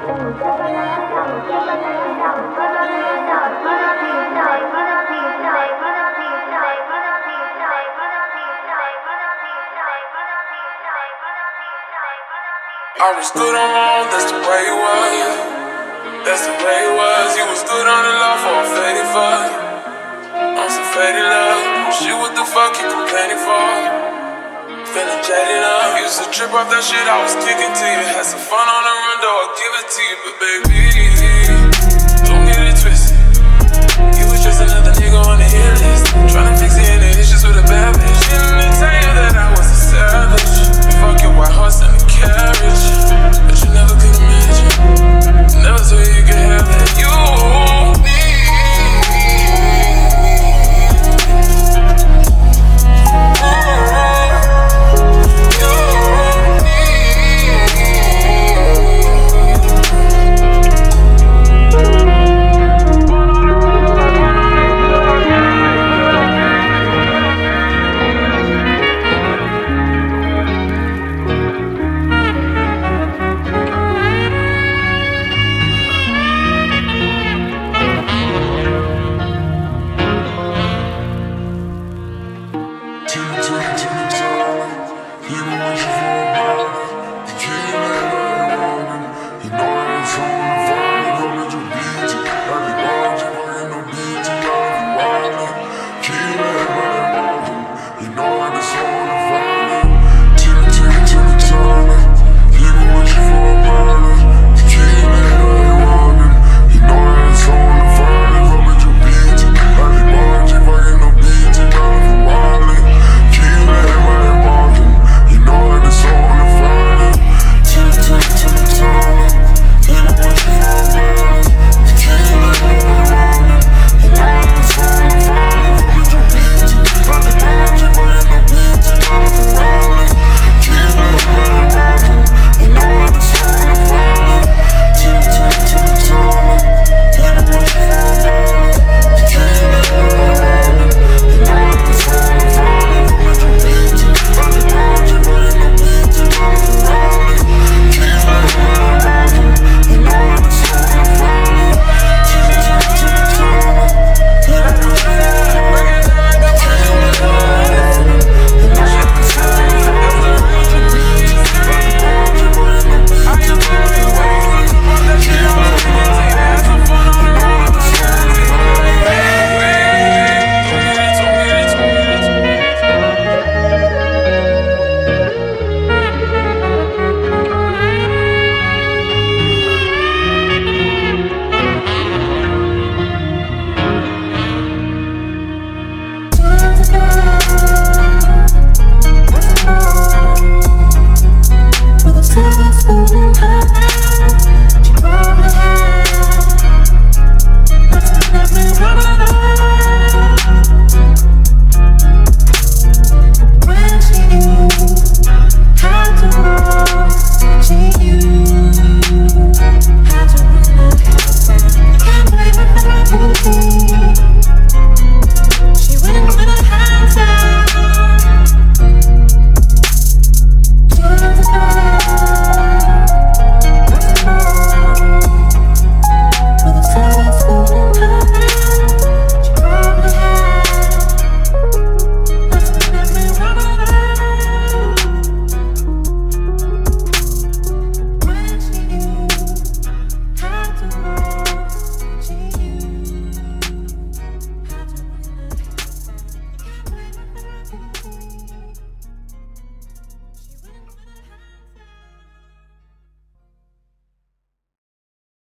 I was good on my own, that's the way it was. That's the way it was. You was good on the love for a faded fuck. On some faded love. Shit, what the fuck you complaining for? Feeling jaded up. Used to trip off that shit I was kicking to you. Had some fun on the run, though, I'll give it to you. But baby,